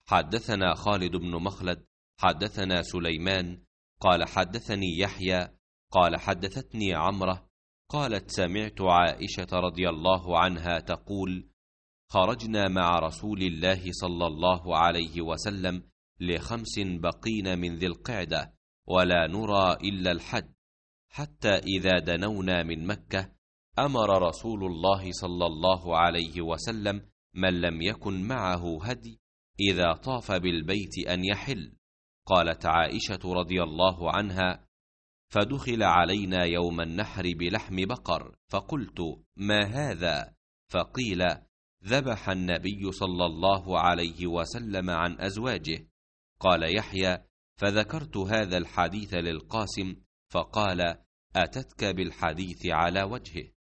حدثنا خالد بن مخلد حدثنا سليمان قال حدثني يحيى قال حدثتني عمرة قالت سمعت عائشة رضي الله عنها تقول: خرجنا مع رسول الله صلى الله عليه وسلم ل5 بقين من ذي القعدة ولا نرى إلا الحج، حتى إذا دنونا من مكة أمر رسول الله صلى الله عليه وسلم من لم يكن معه هدي إذا طاف بالبيت أن يحل. قالت عائشة رضي الله عنها: فدخل علينا يوم النحر بلحم بقر، فقلت: ما هذا؟ فقيل: ذبح النبي صلى الله عليه وسلم عن أزواجه. قال يحيى: فذكرت هذا الحديث للقاسم فقال: أتتك بالحديث على وجهه.